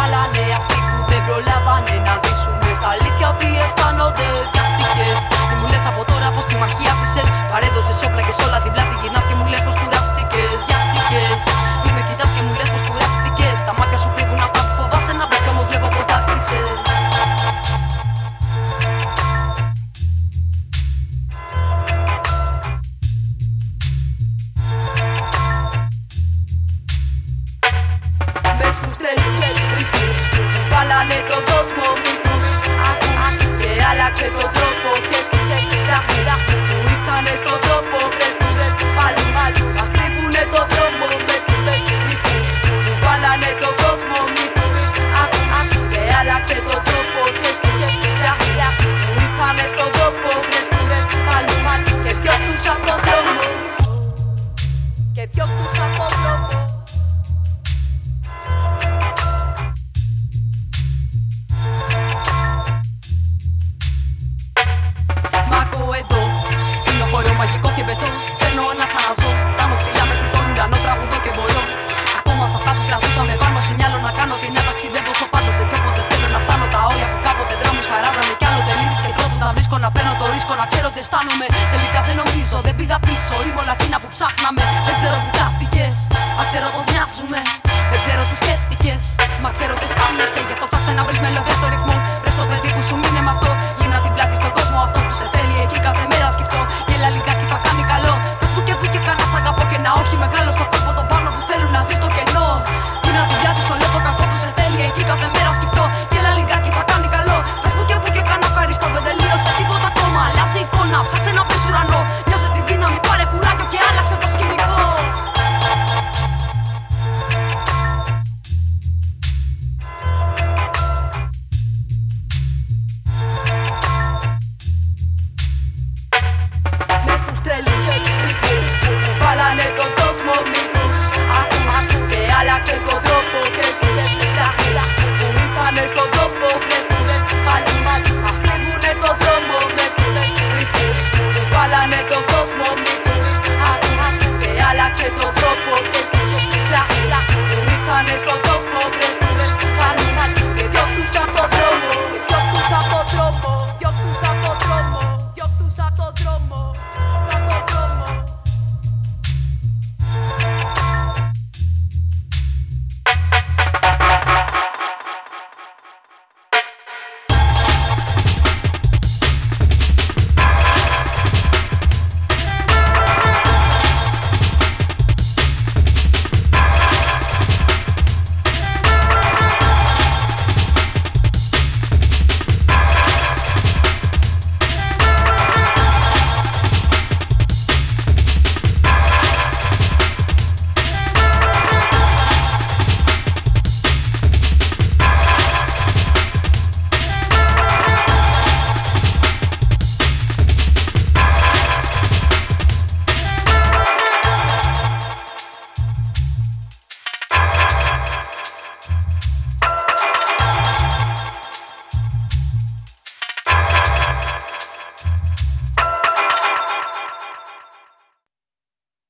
βάλανε αυτοί που δεν προλάβανε να ζήσουνε στα αλήθεια ότι αισθάνονται βιαστικές. Μη μου λες από τώρα πως τη μαχή άφησες, παρέδωσες όπλα και σ' όλα την πλάτη γυρνάς και μου λες πως κουράστηκες. Βιαστικές. Μη με κοιτάς και μου λες πως κουράστηκες. Τα μάτια σου κρύβουν αυτά που φοβάσαι να πεις κι όμως βλέπω πως δάκρυσες. Μες στους τρελούς ρίχνους βάλανε τον κόσμο μύτους. Ακούς και άλλαξε τον τρόπο και στους δάχνους που ρίξανε στον τόπο. Βρες τους πάλι μας κρύβουνε τον δρόμο. Μες στους ρίχνους βάλανε τον κόσμο μύτους. Ακούς και άλλαξε τον τρόπο και στους δάχνους που ρίξανε στον τόπο. Βρες τους πάλι και διώξ' τους απ' τον δρόμο. Και διώξ' τους απ' τον δρόμο. Μαγικό και μπετό, παίρνω ένα σαναζό. Φτάνω ψηλά μέχρι τον ουρανό, τραγουδώ και μπορώ. Ακόμα σε αυτά που κρατούσαμε πάνω σε μυαλό να κάνω την ταξιδεύω στο πάντοτε. Και όποτε θέλω να φτάνω τα όρια που κάποτε δρόμους χαράζανε. Κι άλλοτε λύσεις και τρόπους να βρίσκω, να παίρνω το ρίσκο, να ξέρω τι αισθάνομαι. Τελικά δεν νομίζω, δεν πήγα πίσω. Είμαι όλα εκείνα που ψάχναμε. Δεν ξέρω που χάθηκες, μα ξέρω πως μοιάζουμε. Δεν ξέρω τι σκέφτηκες, μα ξέρω τι αισθάνεσαι. Γι' αυτό ψάξε να βρεις μελωδές στο ρυθμό. Βρες το παιδί που σου μείνε με αυτό. Γύρνα την πλάτη στον κόσμο αυτό που σε θέλει εκεί κάθε μέρα σκεφτώ. Γέλα λιγάκι θα κάνει καλό. Πες που και κανένα σ' αγαπώ και ένα όχι μεγάλο στο κόλπο τον πάνω που θέλουν να ζει στο κενό. Γύρνα την πλάτη σε όλο το κακό που σε θέλει εκεί κάθε μέρα σκεφτώ. Γέλα λιγάκι θα κάνει καλό. Πες που και κανένα ευχαριστώ. Δεν τελείωσε τίποτα ακόμα. Αλλάζει εικόνα, ψάξε να βρεις ουρανό. Νιώσε τη δύναμη, πάρε κουράγιο και άλλαξε το σκηνικό. Βάλανε τον κόσμο μύτους. Ακούς και άλλαξε τον τρόπο. Και στους δάχνους που ρίξανε στον τόπο. Βρες τους πάλι μας κρύβουνε τον δρόμο. Μες στους ρίχνους βάλανε τον κόσμο μύτους. Ακούς και άλλαξε τον τρόπο. Και στους δάχνους που ρίξανε στον τόπο.